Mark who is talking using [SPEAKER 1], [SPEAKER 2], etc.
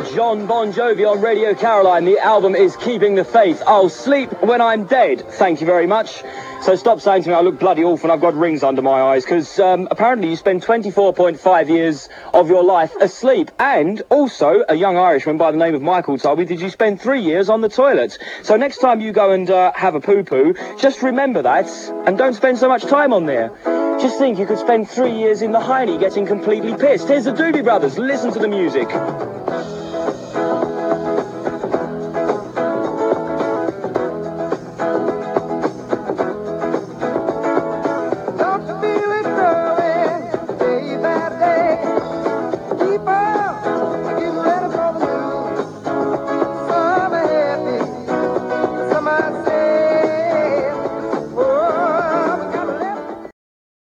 [SPEAKER 1] John Bon Jovi on Radio Caroline. The album is Keeping the Faith. I'll sleep when I'm dead. Thank you very much. So stop saying to me I look bloody awful and I've got rings under my eyes, because apparently you spend 24.5 years of your life asleep. And also, a young Irishman by the name of Michael told me, did you spend 3 years on the toilet? So next time you go and have a poo-poo, just remember that and don't spend so much time on there. Just think you could spend 3 years in the hiney getting completely pissed. Here's the Doobie Brothers. Listen to the music.